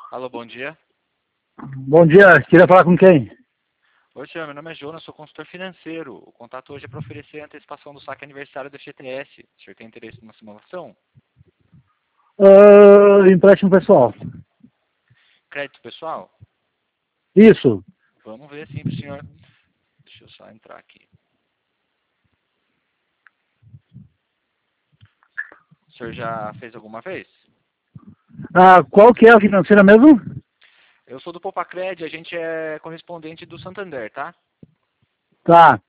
Alô, bom dia. Bom dia, queria falar com quem? Oi, senhor, meu nome é Jonas, sou consultor financeiro. O contato hoje é para oferecer a antecipação do saque aniversário da FGTS. O senhor tem interesse numa simulação? Empréstimo pessoal. Crédito pessoal? Isso. Vamos ver sim pro senhor. Deixa eu só entrar aqui. O senhor já fez alguma vez? Qual que é a financeira mesmo? Eu sou do Popacred, a gente é correspondente do Santander, tá? Tá.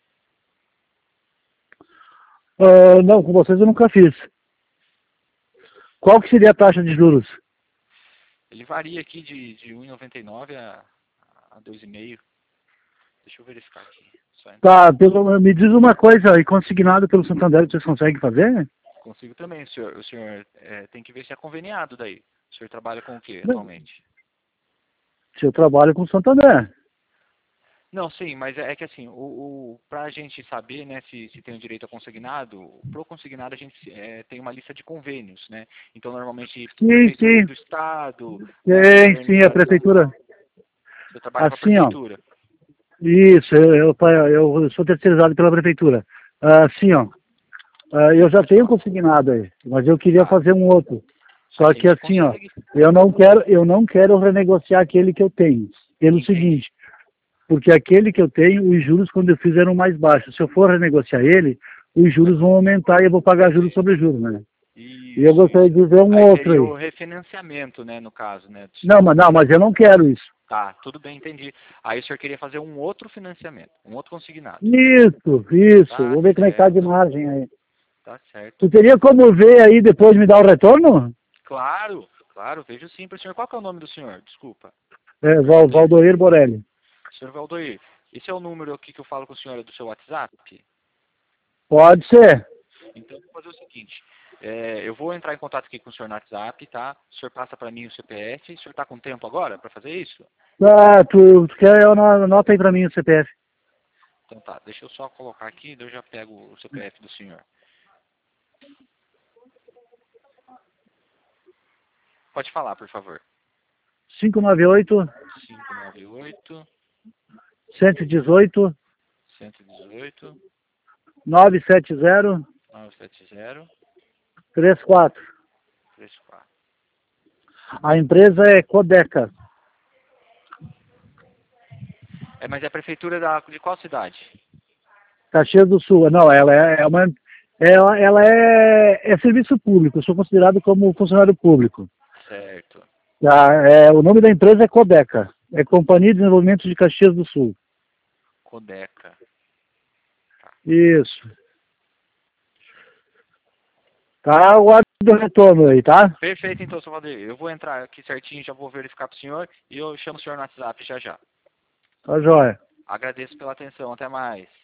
Não, com vocês eu nunca fiz. Qual que seria a taxa de juros? Ele varia aqui de 1,99 a 2,5. Deixa eu verificar aqui. Só entrar. Tá, me diz uma coisa, e consignado pelo Santander vocês conseguem fazer? Consigo também, senhor. O senhor tem que ver se é conveniado daí. O senhor trabalha com o que Não, atualmente? se eu trabalho com o Santander. Não, sim, mas é que assim, para a gente saber, né, se tem o direito a consignado, pro consignado a gente tem uma lista de convênios, né? Então, normalmente, Sim, prefeitura sim. do estado, né, Tem, sim, a prefeitura. governização. Você trabalha com a Assim, ó. prefeitura. Isso, eu sou terceirizado pela prefeitura. Assim, ó. Eu já Pode tenho falar. consignado aí, mas eu queria Tá. fazer um outro. A Só que gente assim, ó, consegue. eu não quero renegociar aquele que eu tenho. Pelo Entende? seguinte, porque aquele que eu tenho, os juros quando eu fiz eram mais baixos. Se eu for renegociar ele, os Vai juros vão aumentar e eu vou pagar juros ser. sobre juros, né? E eu Isso, gostaria isso. de ver um Aí outro seria o aí. refinanciamento, né, no caso, né, do Não, senhor. mas eu não quero isso. Tá, tudo bem, entendi. Aí o senhor queria fazer um outro financiamento, um outro consignado. Isso. Tá Vou ver como é que tá de certo, margem aí. tá certo. Tu teria como ver aí depois me dar o retorno? Claro, claro, vejo sim para o senhor. Qual que é o nome do senhor? Desculpa, É, perguntei. Valdoir Borelli. Senhor Valdoir, esse é o número aqui que eu falo com o senhor é do seu WhatsApp? Pode ser. Então, eu vou fazer o seguinte. Eu vou entrar em contato aqui com o senhor no WhatsApp, tá? O senhor passa para mim o CPF. O senhor está com tempo agora para fazer isso? Tu quer, anota aí pra mim o CPF. Então tá, deixa eu só colocar aqui, daí eu já pego o CPF do senhor. Pode falar, por favor. 598 598 118 118 970 970 34. 34. A empresa é Codeca, Mas é a prefeitura de qual cidade? Caxias do Sul. Não, ela é serviço público. Eu sou considerado como funcionário público. Certo. Tá? O nome da empresa é Codeca. É Companhia de Desenvolvimento de Caxias do Sul. Codeca. Tá. Isso. Tá, aguardo o retorno aí, tá? Perfeito, então, seu Valdir. Eu vou entrar aqui certinho, já vou verificar para o senhor e eu chamo o senhor no WhatsApp já já. Tá joia. Agradeço pela atenção. Até mais.